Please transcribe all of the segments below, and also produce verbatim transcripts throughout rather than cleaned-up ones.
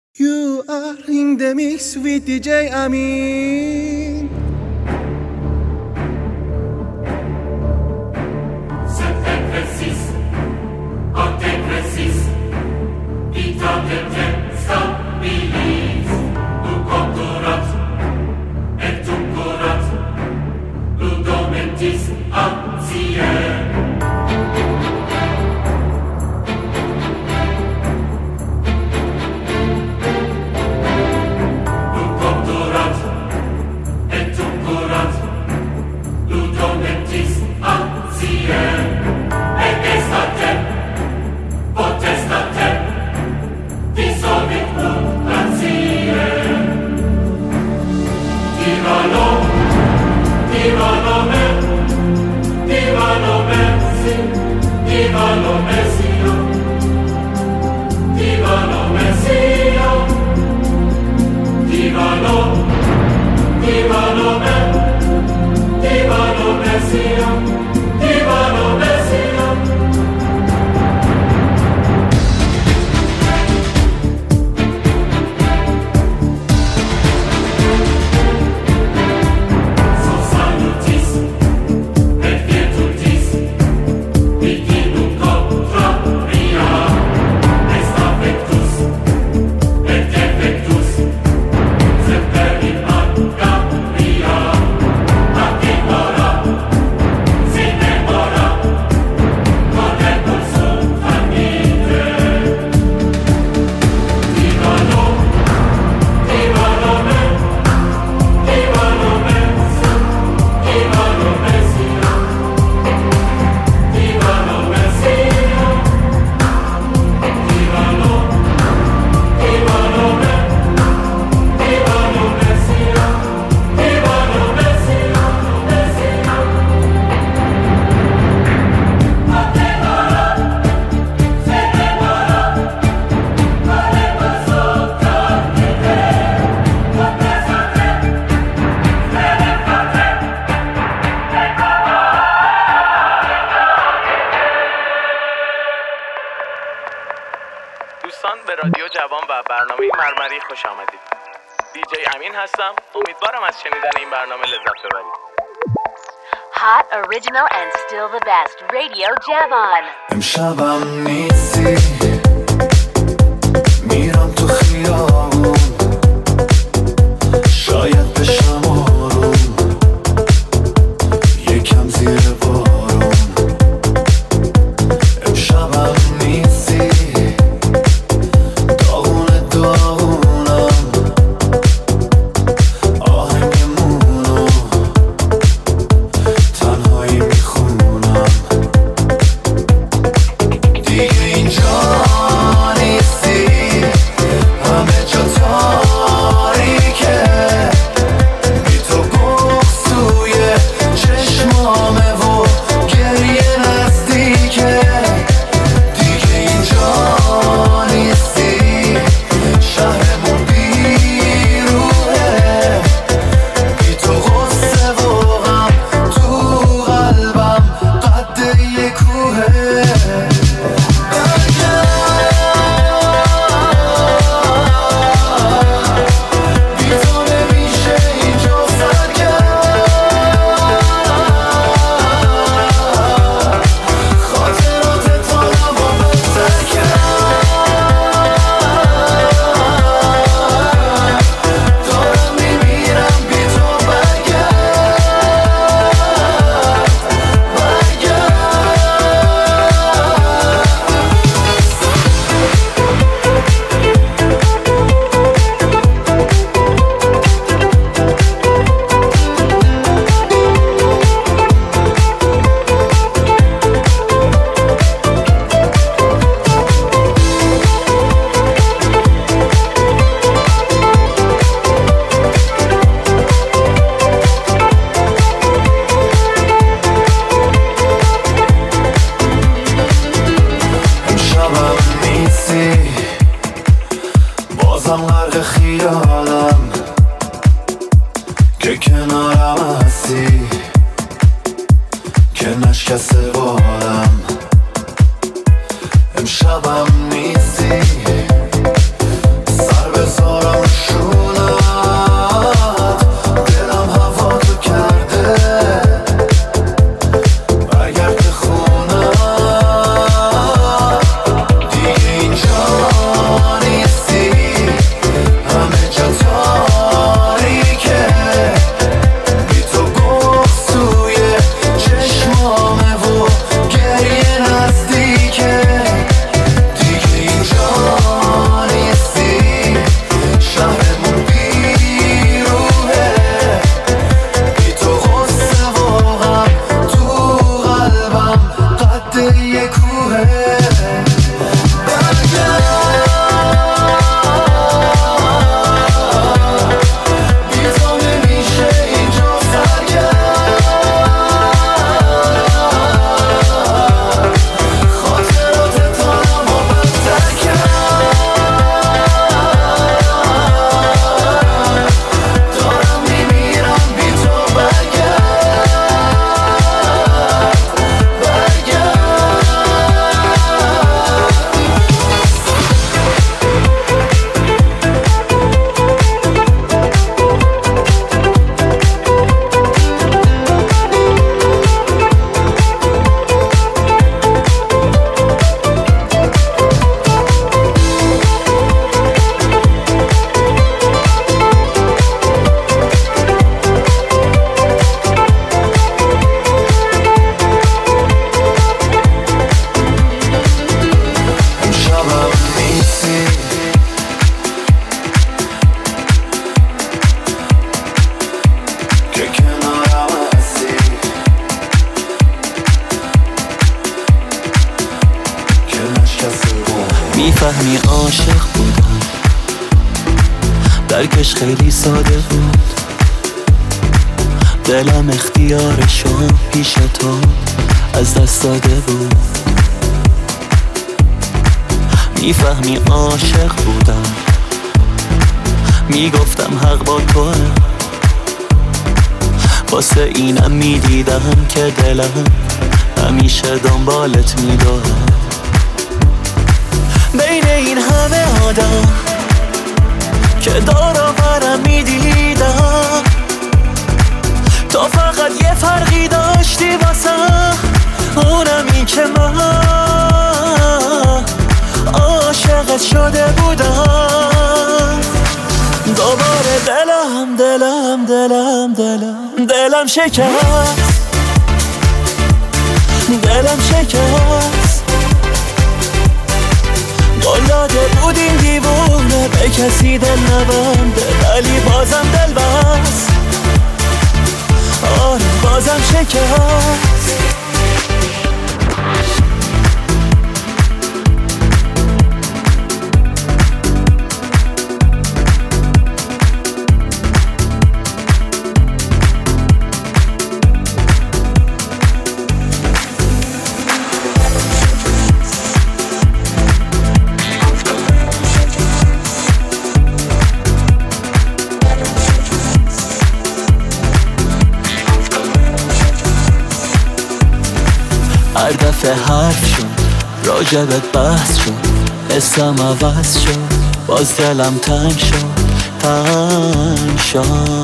You are in the mix with دی جی امین. Sempre precis, até precis, vita del tempo stabilis, tu conturat, et tu curat, ludomentis antier. خوش آمدید. دی جی امین هستم. امیدوارم از شنیدن این برنامه لذت ببرید. Hot, original and still the best Radio Javon. امشبم نیستی میرم تو خیابون شاید بشم آروم یکم زیر بارون امشبم نیستی داغونه داغونم آهنگمونو تنهایی میخونم دیگه اینجا نیستی همه جا تاریکه بی تو بغض توی چشمامه و گریه نزدیکه دیگه اینجا نیستی شهرمون بیروحه بی تو غصه و غم تو قلبم قد یه کوهه بی تو نمیشه اینجا سر کرد خاطرات تانم و بهتر کرد دارم میمیرم بی تو برگرد برگرد امشبم نیستی بازم غرق خیالم که کنارم هستی که نشکسته بالم امشبم نیستی سر به میفهمی عاشق بودم، درکش خیلی ساده بود، دلم اختیارشو پیش تو از دست داده بود. میفهمی عاشق بودم، میگفتم حق با توه، واسه اینم میدیدم که دلم همیشه دنبالت میداره. بین این همه آدم که دارا برم میدیدم، تو فقط یه فرقی داشتی واسم، اونم این که من عاشقت شده بودم. دوباره دلم دلم دلم دلم دلم شکست، دلم شکست. قول داده بودیم دیوونه به کسی دل نبنده، ولی بازم دل بست، آره بازم شکست. هر دفعه حرف شد راجبت بحث شد، حسم عوض شد، باز دلم تنگ شد، تنگ شد،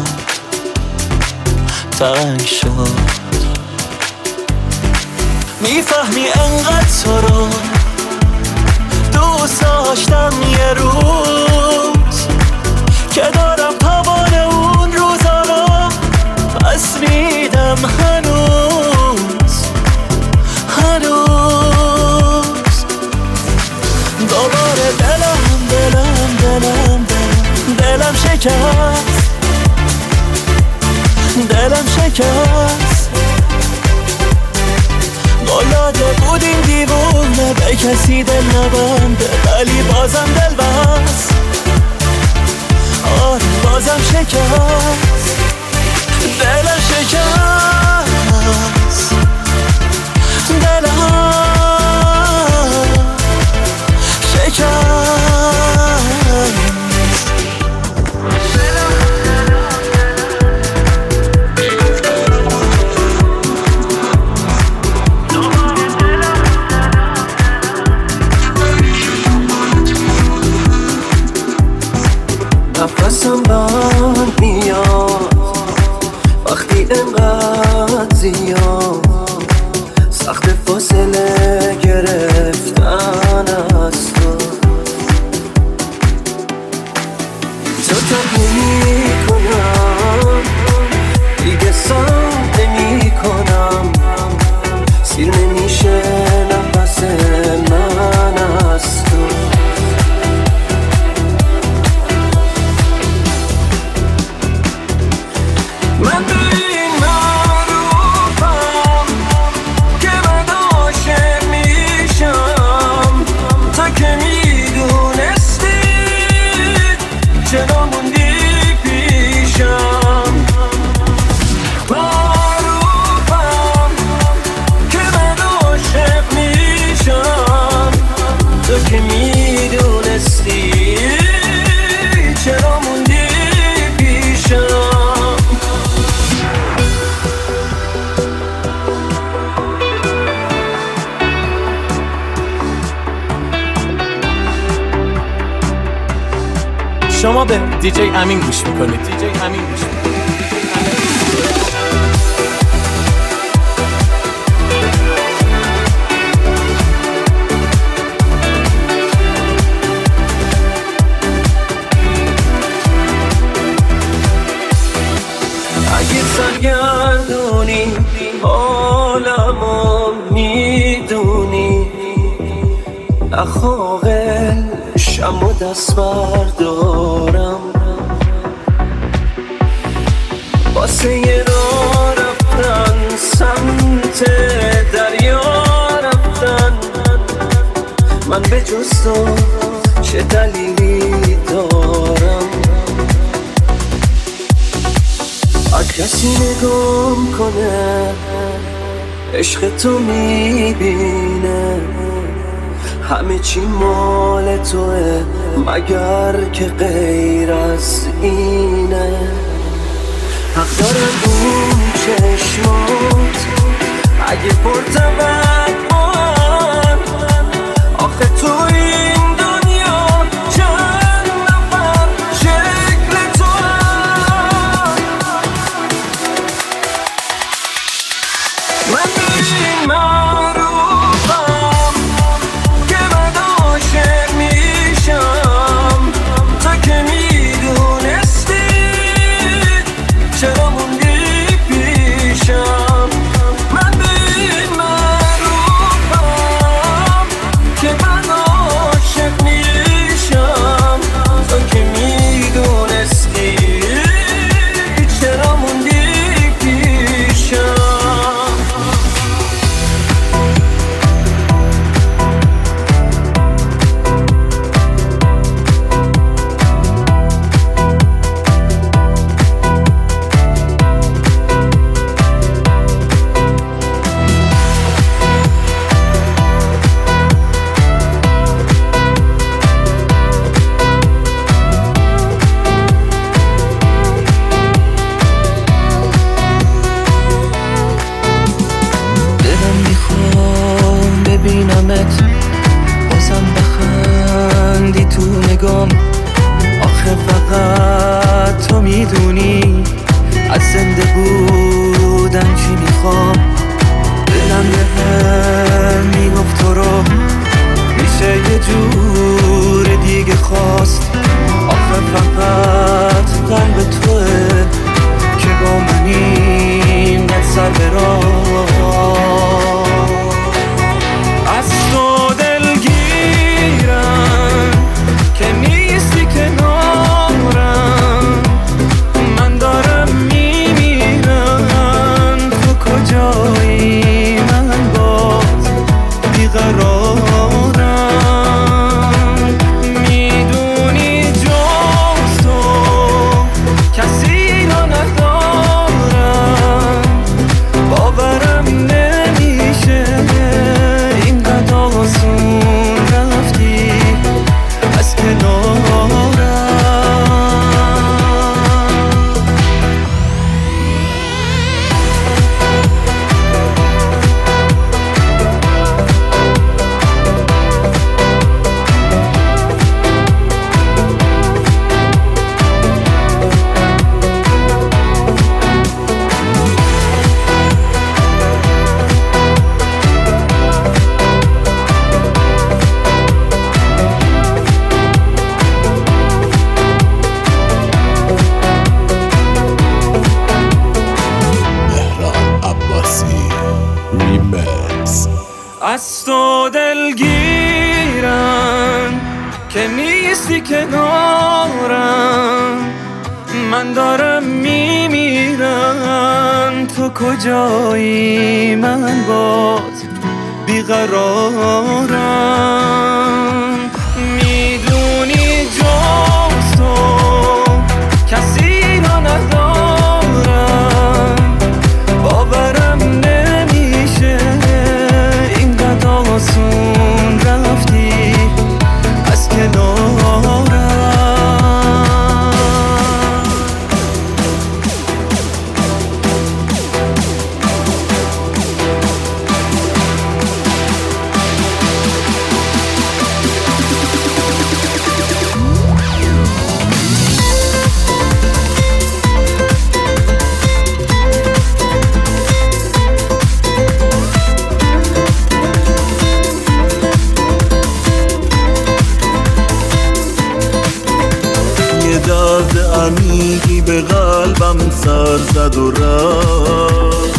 تنگ شد. میفهمی انقدر تو رو دوست داشتم یه روز، که دارم توان اون روزا رو پس میدم هنوز هنوز. دوباره دلم دلم دلم دلم دلم شکست، دلم شکست. قول داده بودیم دیوونه به کسی دل نبنده، ولی بازم دل بست، آره بازم شکست، دلم شکست، دلم شکست. نفسم بند میاد وقتی انقدر زیاد، سخت فاصله گرفتن از تو. تو تا نمی کنم دیگه سام نمی کنم، سیر نمیشه نفس من از تو. من به این معروفم که من عاشق میشم، تا که میدونستی چرا موندی پیشم. معروفم که من عاشق میشم، تا که میدونستی چرا موندی پیشم. شما به دیجی امین گوش میکنید. دیجی امین گوش میکنید. اگه سرگردونی عالمو میدونی، نخواقل شم و دست بردارم، واسه یه راه رفتن سمت دریا رفتن. من به جز تو کسی نگام کنه عشق تو میبینه همه چی مال توه مگر که غیر از اینه حق دارم اون چشمات اگه پرتوان آخه تو این دنیا چند نفر شکل تو هم من این معروفم که من عاشق میشم تا که میدونستی چرا موندی پیشم من این معروفم که من عاشق میشم تا که میدونستی چرا موندی پیشم ببینمت بازم بخندی تو نگام آخه فقط تو میدونی از زنده بودن چی میخوام دلم به هم میگفت تو رو میشه یه جور دیگه خواست آخه فقط قلب توه که با منیم قد سر به راه از تو دلگیرم که نیستی کنارم من دارم میمیرم تو کجایی من باز بیقرارم میدونی جز تو کسی رو ندارم باورم نمیشه اینقدر آسون رفتی از کنارم از تو دلگیرم که نیستی کنارم من دارم میمیرم تو کجایی من باز بیقرارم میدونی جز تو کسی رو ندارم باورم نمیشه اینقدر آسون رفتی از کنارم داد عمیقی به قلبم سر زد و رفت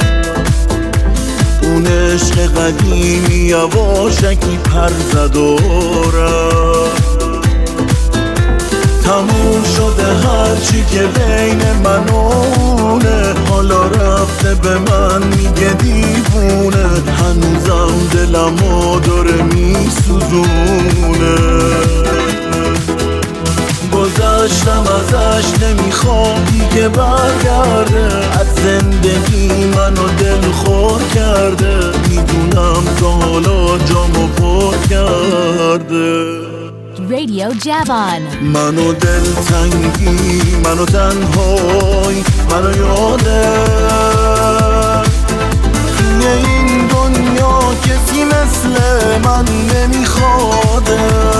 اون عشق قدیمی یواشکی پر زد و رفت تموم شده هرچی که بین من و اونه حالا رفته به من میگه دیوونه هنوزم دلمو داره میسوزونه گذشت گذشتم ازش، نمیخوام دیگه برگرده. از زندگی منو دل خور کرده، میدونم تا حالا جامو پر کرده. Radio Javon. منو دل تنگی، منو تنهایی، منو یاده. توی این دنیا کسی مثل من نمیخواده.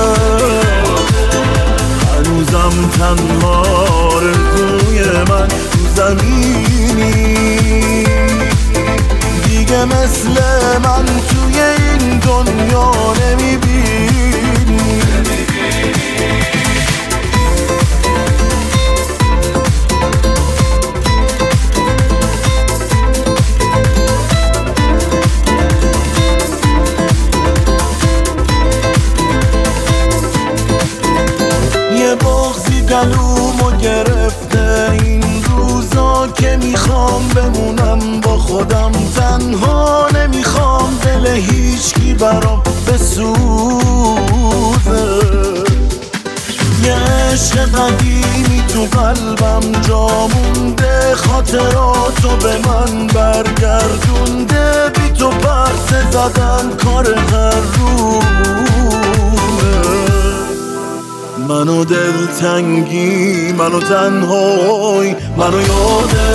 هنوزم تنها آرزوی من تو زمینی، دیگه مثل من توی این دنیا نمیبینی. گلومو گرفته این روزا که میخوام بمونم با خودم تنها، نمیخوام دل هیچکی برام بسوزه. یه عشق قدیمی تو قلبم جا مونده، خاطراتو به من برگردونده. بی تو پرسه زدن کار هر روزه. منو دل تنگی، منو تنهایی، منو یاده.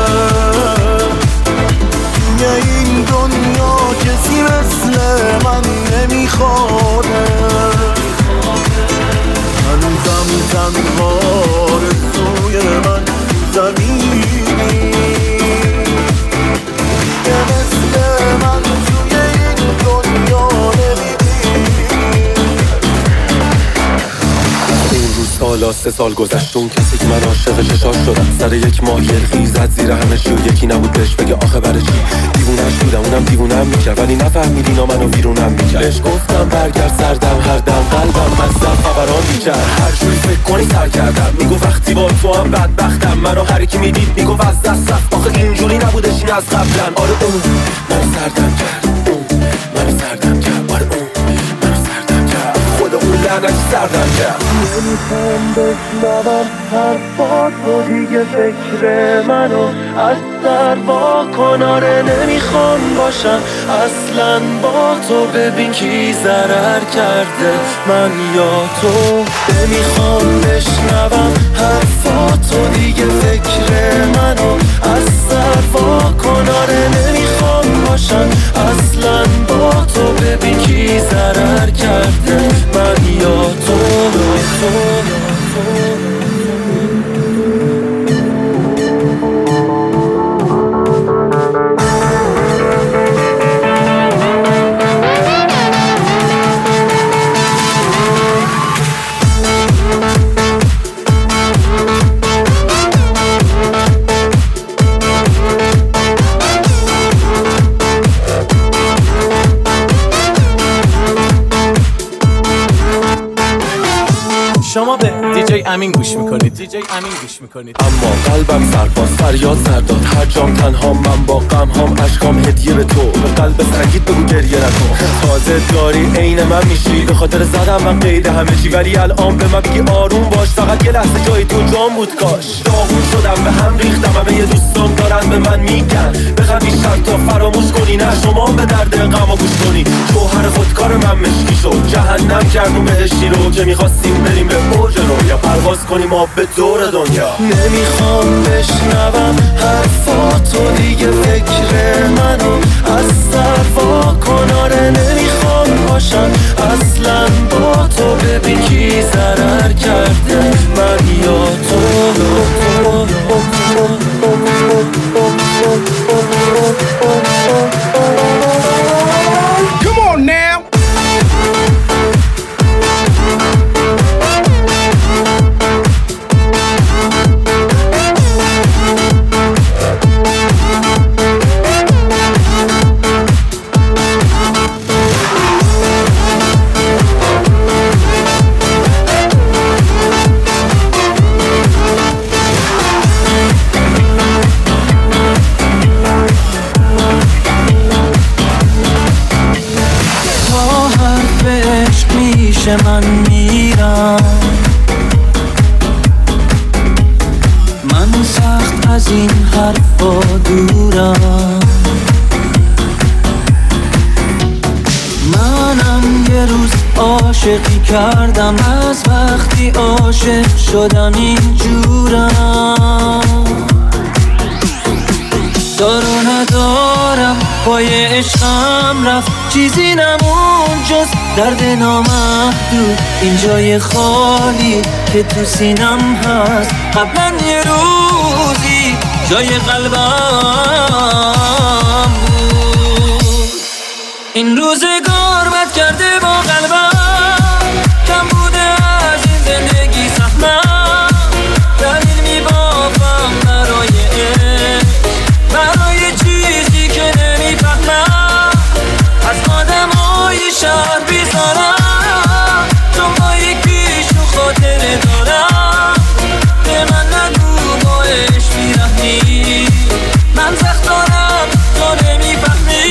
توی این دنیا کسی مثل من نمیخواده. هنوزم تنها آرزوی من زمینی، که مثل من توی این دنیا نمیخواده. سالا سه سال گذشت، اون کسی که من عاشق چشاش شدم سر یک ماه یلخی زد زیر همه شو. یکی نبود بهش بگه آخه برای چی دیوونش بودم، اونم دیوونم میکرد ولی نفهمید اینا منو بیرونم میکرد. بهش گفتم برگرد سردم، هر دم قلبم مزدم خبران میکرد. هر جوری فکر کنی سر کردم، میگو وقتی با تو هم بدبختم. منو هر کی میدید میگو از دست رفت، آخه اینجوری نبودش این از قبلا. آره اون منو سردم کرد، اون منو سردم کرد، آره اون منو سردم کرد، خدا اون لعنت سردم کرد. نمیخوام بشنوم حرفاتو دیگه، فکر منو از سر وا کن. آره نمیخوام باشم اصلا با تو، ببین کی ضرر کرده من یا تو. نمیخوام بشنوم حرفاتو دیگه، فکر منو از سر وا کن. آره نمیخوام باشم اصلا با تو، ببین کی ضرر کرده من یا تو. شما به دیجی امین گوش میکنید. دیجی امین گوش میکنید. اما قلبم سرباز فریاد سرداد، هر جام تنها من با غم هام، اشکام هدیه به تو. به قلب سنگیت بگو گریه نکن، تازه داری عین من میشی. به خاطر زدم من قید همه چی، ولی الان به من بگی آروم باش. فقط یه لحظه جای تو جام بود کاش. داغون شدم به هم ریختم، همه یه دوستان دارن به من میگن بخوام بیشتر تا فراموش کنی. نه شما به درد غم گوش کنی. جوهر خودکار من مشکی شد، جهنم کردم بهشتی رو که میخواستیم بریم به اوج رو، یا پرواز کنیم ما به دور دنیا. نمیخوام بشنوم حرفاتو دیگه، فکر منو از سر وا کن. آره نمیخوام باشم اصلا با تو، ببین کی ضرر کرده من یا تو. Come on now. من میرم از این حرفا دورم. منم یه روز عاشقی کردم، از وقتی عاشق شدم اینجورم. دارو ندارم پای عشقم رفت، چیزی نمون جز درد نامحدود. این جای خالی که تو سینم هست، قبلا یه روزی جای قلبم بود. این روزگار بد کرده با قلبم، کم بوده از این زندگی سهمم. دلیل میبافم برای عشق، برای چیزی که نمیفهمم. از آدمای شهر بیزارم، چون با یک پیشو خاطره دارم. به من نگو با عشق بیرحمی، من سخت دارم تو نمیفهمی.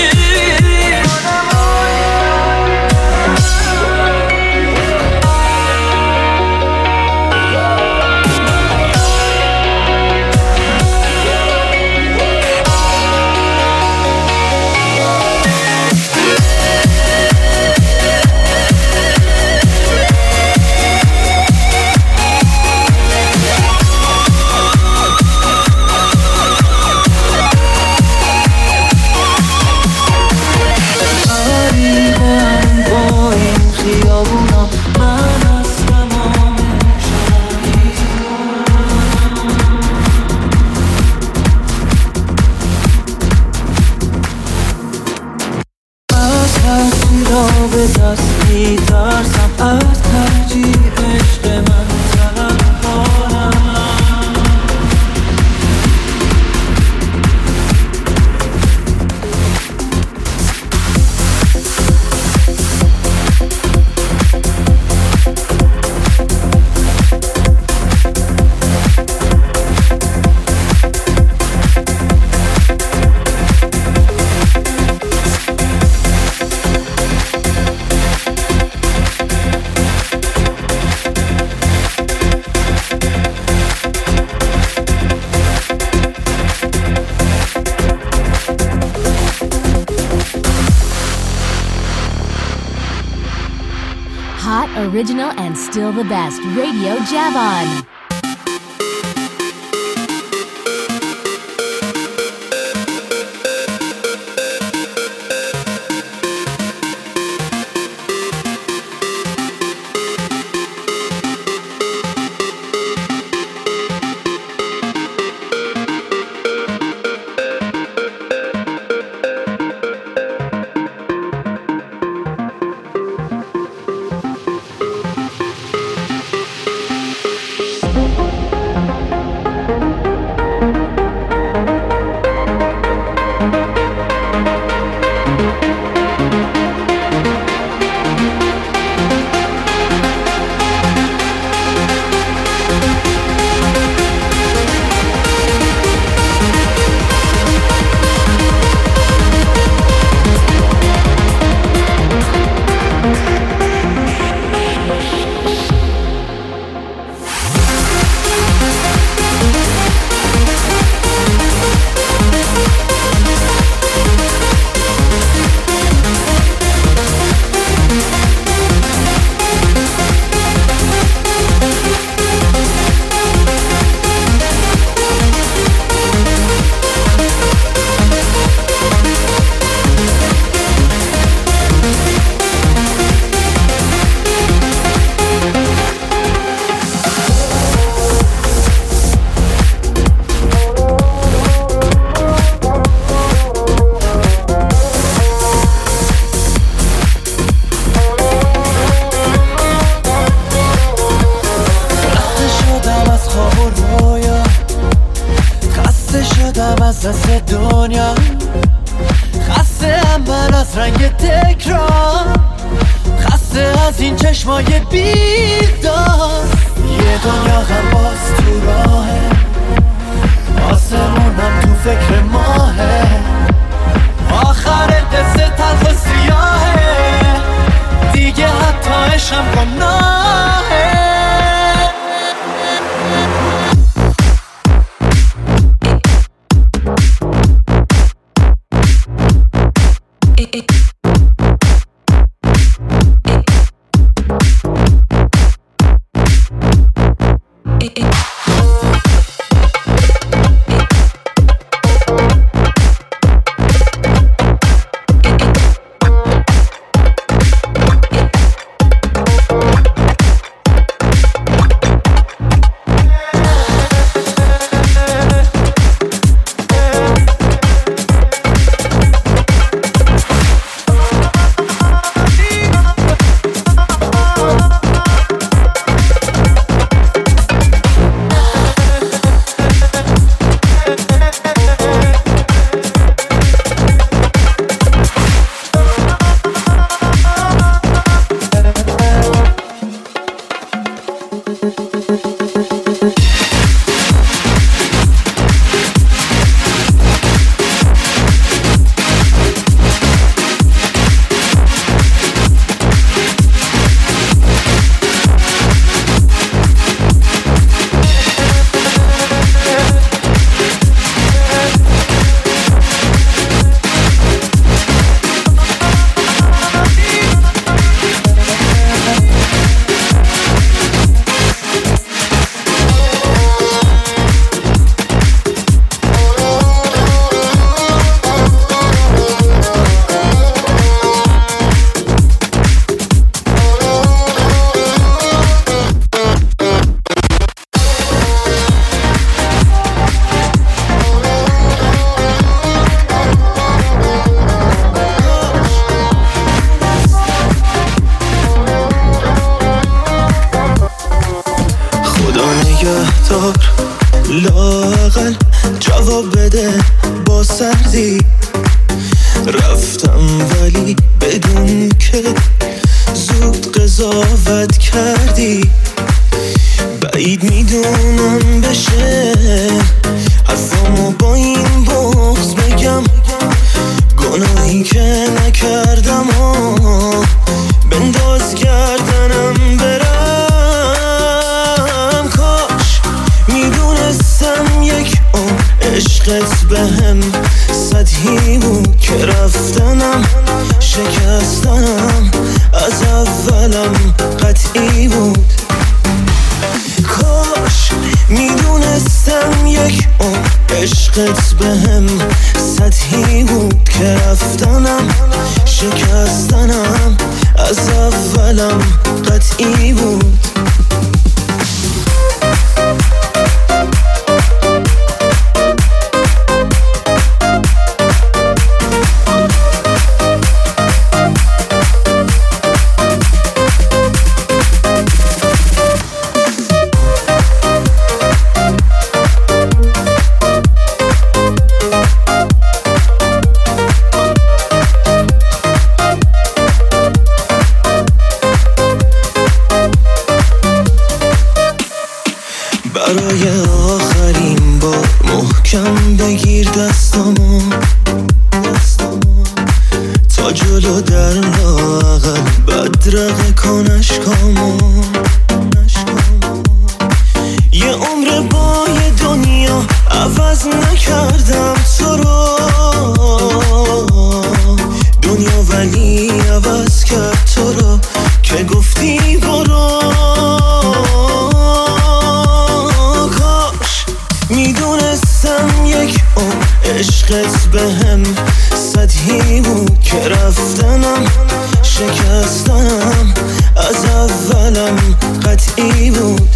به دست میترسم، از ترجیح عشق من طلب کنم. Hot, original, and still the best. Radio Javon. از دست دنیا، خسته هم من از رنگ تکرار، خسته از این چشمای بیدار. یه دنیا غم باز تو راهه، آسمونم تو فکر ماهه، آخر قصه تلخ و سیاهه، دیگه حتی عشقم گناهه. نگهدار، لااقل جواب بده با سردی. رفتم ولی بدون که زود قضاوت کردی. بعید میدونم بشه حرفامو با این بغض بگم، گناهی که نکردم و بنداز گردنم برم. کاش میدونستم یک عمر عشقت بهم سطحی بود که رفتنم شکستنم از اولم قطعی بود. کاش میدونستم یک عمر عشقت بهم سطحی بود که رفتنم شکستنم از اولم قطعی بود. برای آخرین بار محکم بگیر دستامو، تا جلو در لااقل بدرقه کن اشکامو. یه عمر با یه دنیا عوض نکردم تو رو، دنیا ولی عوض کرد تو رو که گفتی برو. میدونستم یک عمر عشقت بهم سطحی بود که رفتنم شکستنم از اولم قطعی بود.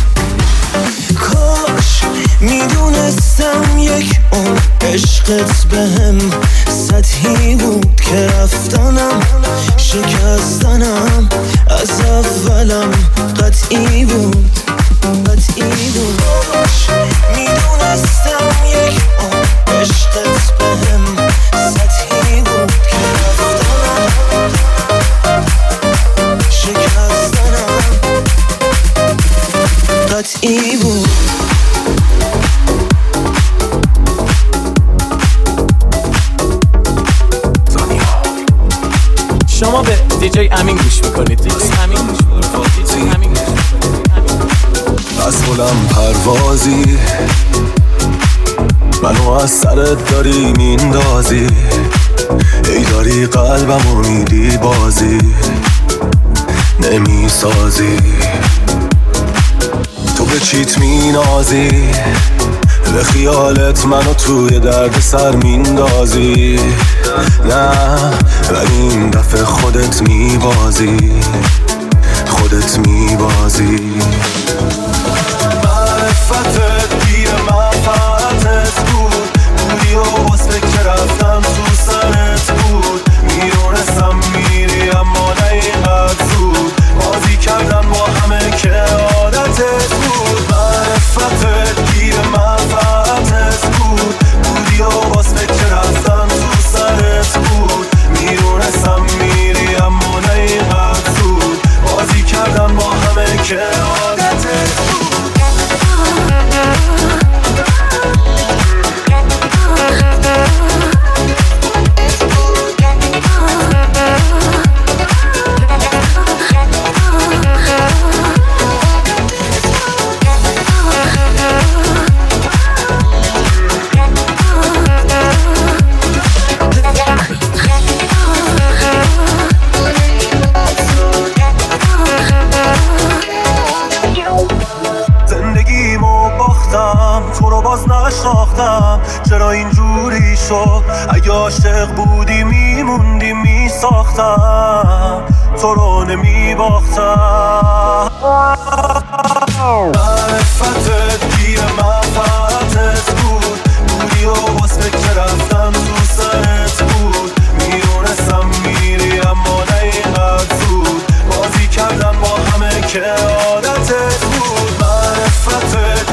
کاش میدونستم یک عمر عشقت بهم سطحی بود که رفتنم شکستنم از اولم قطعی بود. قطعی بود. کاش میدونستم یک عمر عشقت بهم سطحی بود که رفتنم شکستنم قطعی بود. شما به دیجی امین گوش میکنید. دیجی امین گوش میکنید. دیجی امین گوش میکنید. از بلند پروازی منو از سرت داری میندازی، ای داری قلبمو میدی بازی نمیسازی. تو به چیت مینازی، به خیالت منو توی درد سر میندازی. نه ولی این دفعه خودت میبازی، خودت میبازی. معرفتت گیر منفعتت بود، بودی و واسه که رفتم تو سرت بود. میدونستم میری اما نه اینقدر زود، بازی کردم با همه که عادتت بود. معرفتت گیر منفعتت بود، بودی و واسه که رفتم تو سرت بود. میدونستم میری اما نه اینقدر زود، بازی کردم با همه که عادتت بود. تو رو باز نشناختم، چرا اینجوری شد؟ اگه عاشق بودی میموندی میساختم، تو رو نمیباختم. معرفتت گیر منفعتت بود، بودی و واسه که رفتم تو سرت بود. میدونستم میری اما نه اینقدر زود، بازی کردم با همه که عادتت بود. معرفتت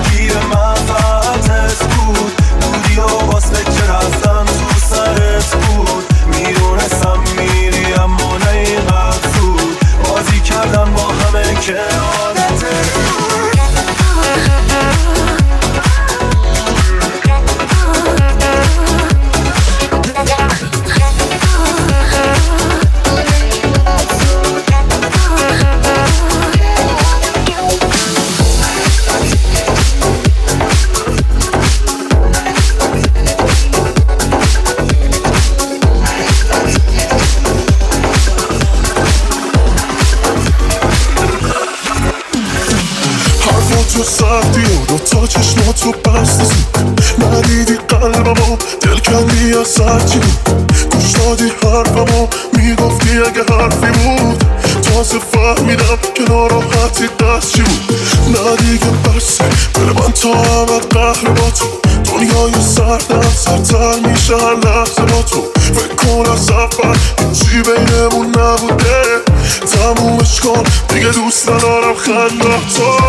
دو تا چشماتو بسته زود ندیدی قلبمو دل کندی از سرچی بود گوش دادی حرفمو میگفتی اگه حرفی بود تازه فهمیدم که ناراحتی دست چی بود نه دیگه بسه بره من تا همت قهر با تو دنیای سردم سرتر میشه هر لحظه با تو فکر کن از اول هیچی بینمون نبوده تمومش کن دیگه دوست ندارم خنده تو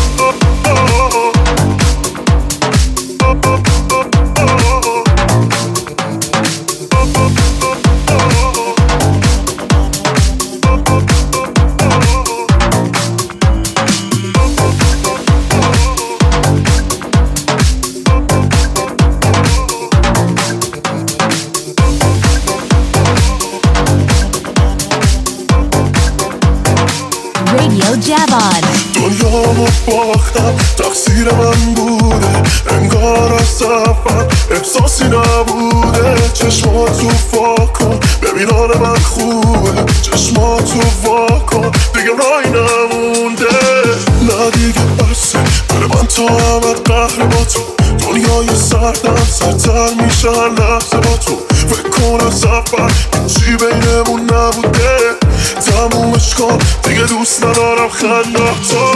Javon. دنیامو باختم تقصیر من بوده انگار از سفر احساسی نبوده چشماتو فاکن ببین حال من خوبه چشماتو واکن دیگه رای نمونده نه دیگه بسه بره من تا همت قهر با تو دنیای سردم سرتر میشه هر لحظه با تو فکر کن از سفر هیچی بینمون نبوده تمومش کن دیگه دوست ندارم خنده تو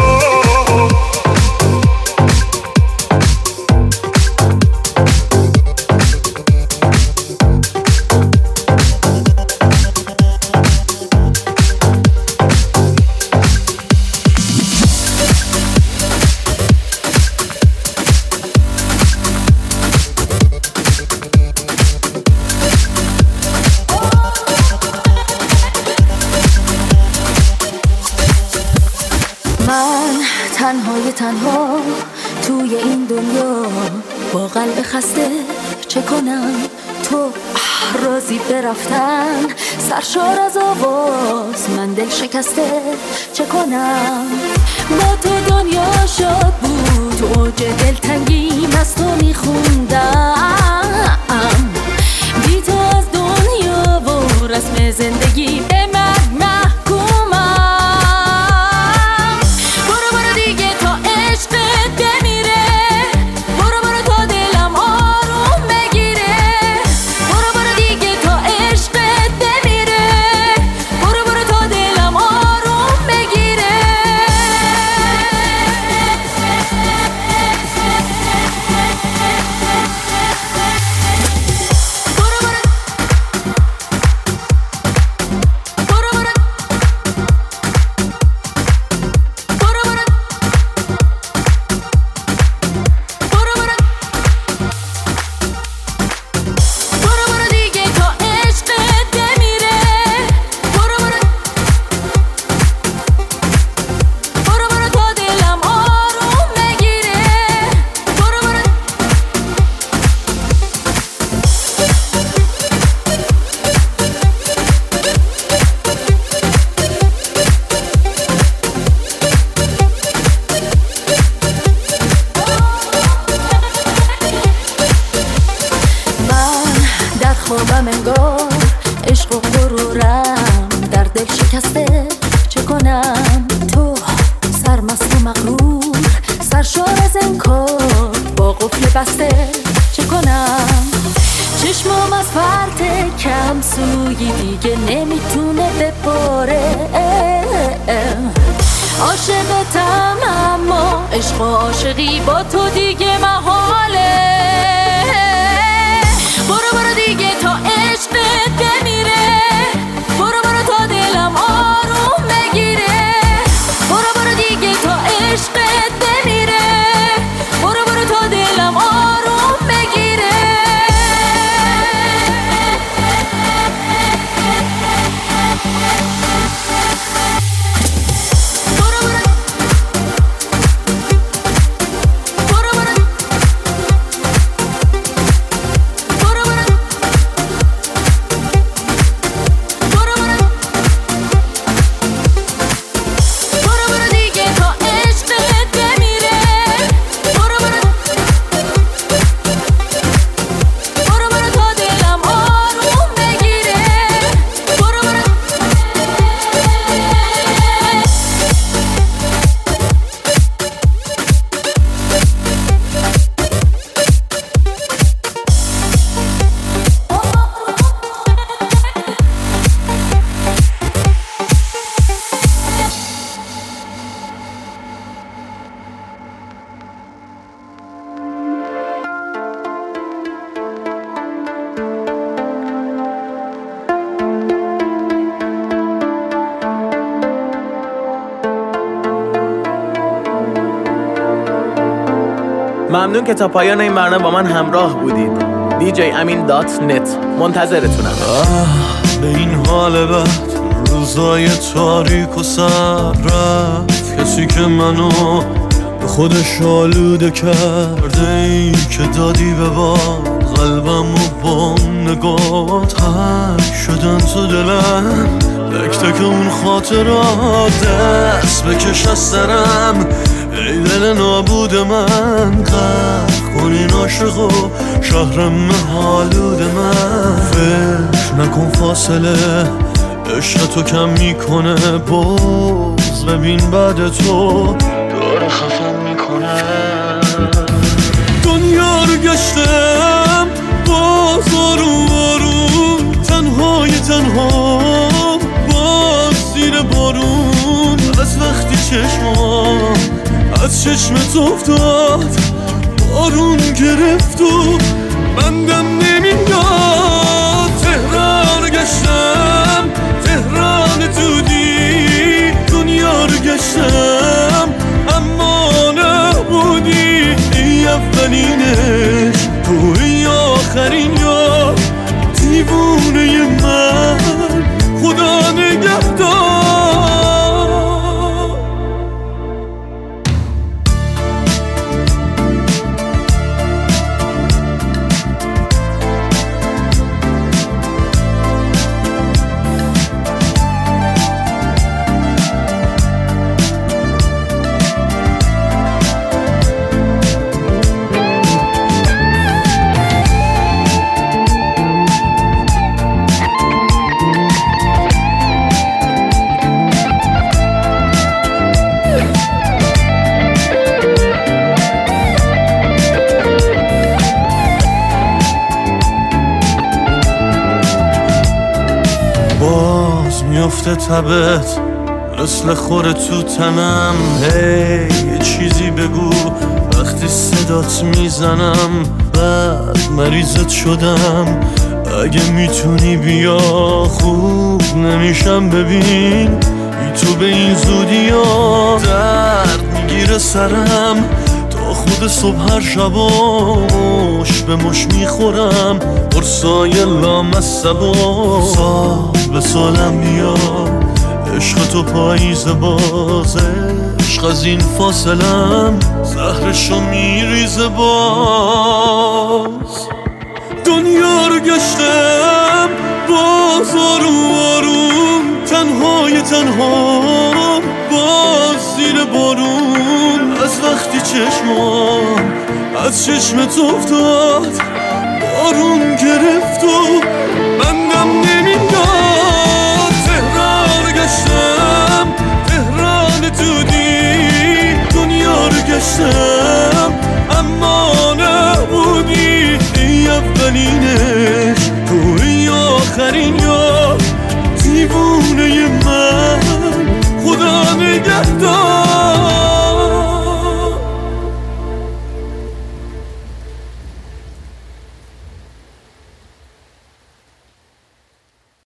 تنهای تنها توی این دنیا با قلب خسته چه کنم تو راضی برفتن سرشار از آواز من دل شکسته چه کنم با تو دنیا شاد بود تو اوج دلتنگی از تو میخوندم بی تو از دنیا و رسم زندگی به مرگ محکومم خوابم انگار عشق و غرورم در دل شکسته چه کنم تو سرمست و مغرور سرشار از انکار با قفل بسته چه کنم چشمام از فرط کم سویی دیگه نمیتونه بپاره عاشقتم اما عشق و عاشقی با تو دیگه محاله برو برو دیگه تا عشقت بمیره برو برو تا دلم آروم بگیره برو برو دیگه تا عشقت بمیره برو برو تا دلم آروم بگیره برو برو ممنون که تا پایان این برنامه با من همراه بودید. دی جی امین دات نت منتظرتونم. به این حال بد روزای تاریک و سر رفت کسی که منو به خودش آلوده کرده، ای که دادی به باد قلبم و با نگاه تک شدن تو دلم، تک تک اون خاطرات دست بکش از سرم. ای دل نابود من غرق کن این عاشق و شهرم حالود من. فکر نکن فاصله عشق تو کم میکنه، باز ببین بعد تو داره خفم میکنه. دنیا رو گشتم باز آروم آروم، تنهای تنها باز زیر بارون. از وقتی چشمام از چشمت افتاد بارون گرفت و بندم نمیاد. تهران گشتم تهران دودی، دنیا رو گشتم اما نبودی. ای اولینش تو ای آخرین یا دیوونه من، خدا نگهدار. میفته تبت مثل خوره تو تنم. هی hey, چیزی بگو وقتی صدات میزنم، بعد مریضت شدم. اگه میتونی بیا خوب نمیشم، ببین بی تو به این زودی ها درد میگیره سرم. تا خود صبح هر شبا مش به مش میخورم، قرصای لامصبا سال به سالم بیا. عشق تو پاییز باز، عشق از این فاصلم زهرشو میریزه باز. دنیا رو گشتم باز آروم آروم، تنهای تنها باز زیر بارون. از وقتی چشمام از چشمت افتاد بارون گرفت و